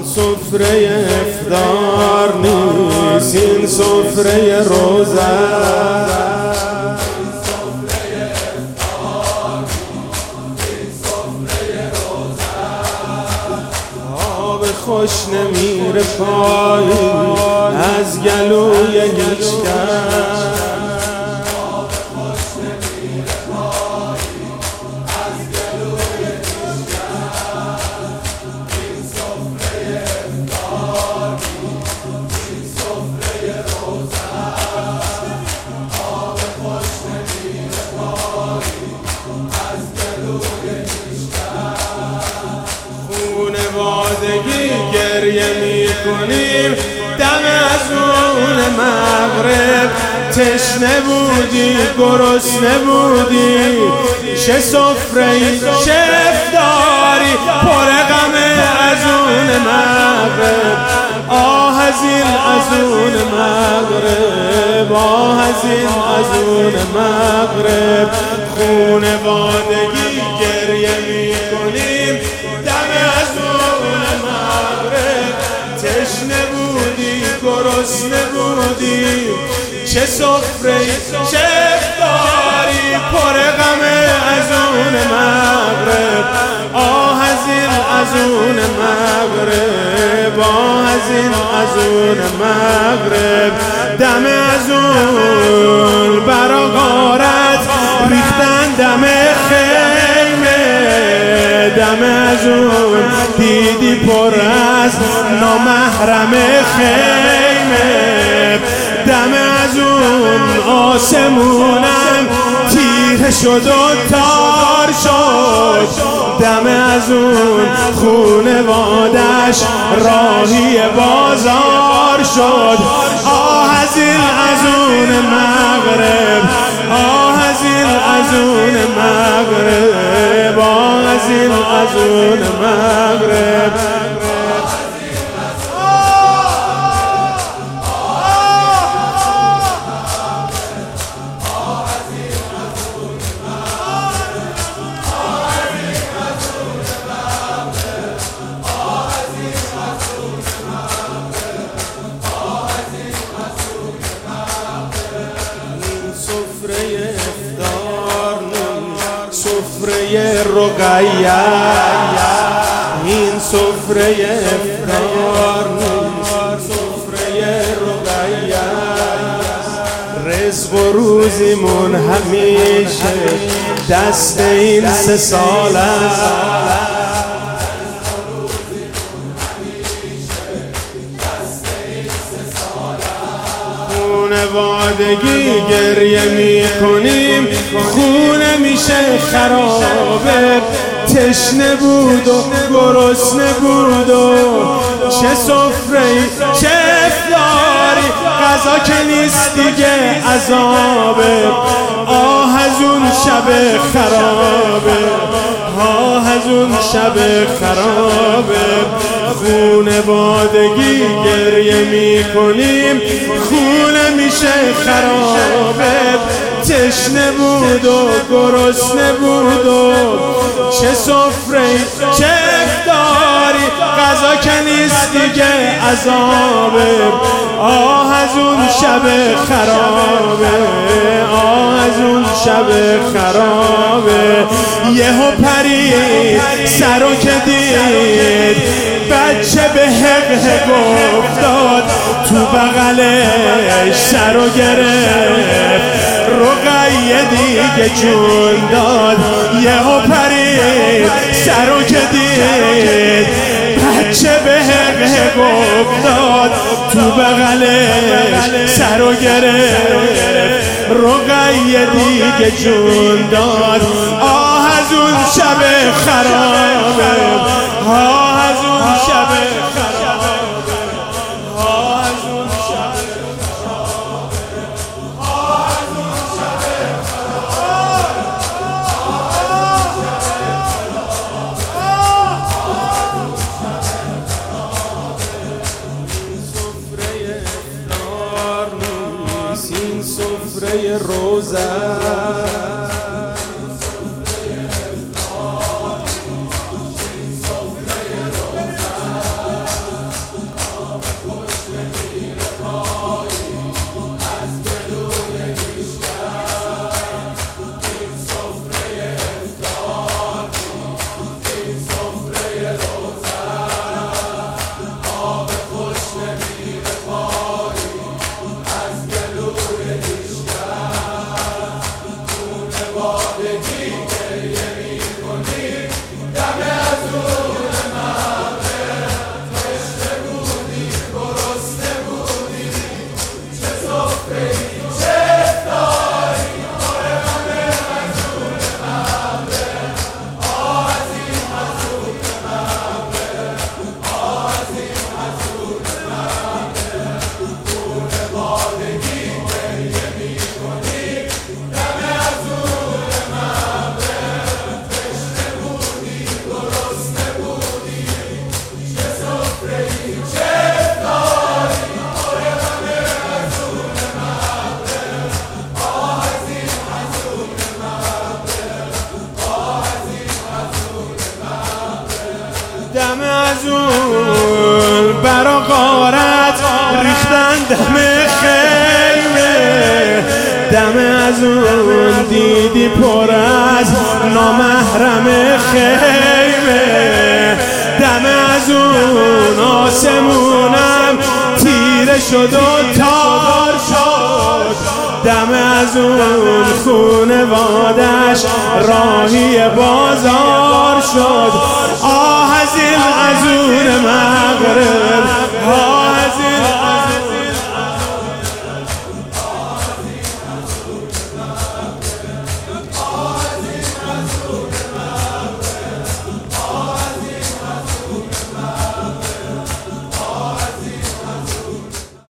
سفره افطار نیست، این سفره روزه. آب خوش نمیره پایین از گلوی هیچکس. خونوادگی گریه میکنیم دم از اون مغرب. تشنه بودی گرسنه بودی، چه سفره‌ای چه افطاری پر غمه از اون مغرب. آه از اون مغرب، آه از اون مغرب. خونوادگی گریه میکنیم دم از اون مغرب. تشنه بودی گرسنه بودی، چه سفره‌ای چه افطاری پر غمه از اون مغرب. آه از اون مغرب، آه از اون مغرب. دم از اون برا غارت ریختن دم خیمه. دم از اون دیدی پر از نامحرم خیمه. دم از اون آسمونم تیره شد و تار شد. دم از اون خونوادش راهی بازار شد. آه از اون مغرب، آه از اون مغرب، آه از اون مغرب. سفره افطار نیست، سفره رقیه. این سفره افطار نیست، سفره رقیه. رزق و روزیمون همیشه دست این 3 ساله. خونوادگی گریه میکنیم خونه میشه خرابه. تشنه بود و گرسنه بود و چه سفره‌ای چه افطاری، غذا که نیست دیگه عذابه. آه از اون شب خرابه، آه از اون شب خرابه. خونوادگی گریه میکنیم خونه میشه خرابه. تشنه بود و گرسنه بود و چه سفره‌ای چه افطاری، غذا که نیست دیگه عذابه. آه از اون شب خرابه، آه از اون شب خرابه. یهو پرید سرو که دید بچه به حق افتاد، تو بغلش سرو گرفت رقیه دیگه جون داد. یهو پرید سرو که دید بچه به حق افتاد، تو بغلش سرو گرفت رقیه دیگه جون داد. آه از اون شب خرابه، آه از اون شب خرابه، آه از اون شب خرابه، آه از اون شب این سفره روزه. اون برا غارت ریختن دم خیمه، دم از اون دیدی پر از نامحرم خیمه، دم از اون آسمونم تیره شد و تار شد، دم از اون خونوادش راهی بازار شد. آه از این از اون من